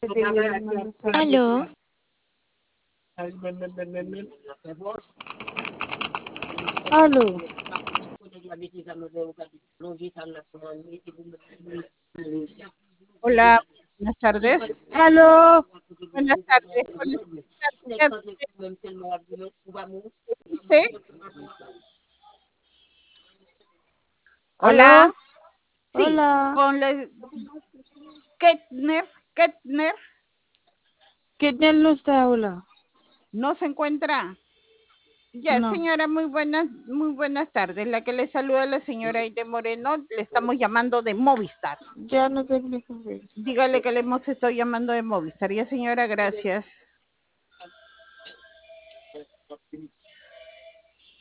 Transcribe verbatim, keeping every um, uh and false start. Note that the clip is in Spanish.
Aló, Aló, Hola, buenas tardes. aló, Buenas tardes. Con la señora dice, hola, aló, sí, hola. con la Ketner, Ketner, ¿Qué tal no está, hola? no se encuentra. Ya, No, señora, muy buenas, muy buenas tardes. La que le saluda la señora Aide Moreno, le estamos llamando de Movistar. ya no te explico. Dígale que le hemos estado llamando de Movistar. Ya, señora, gracias.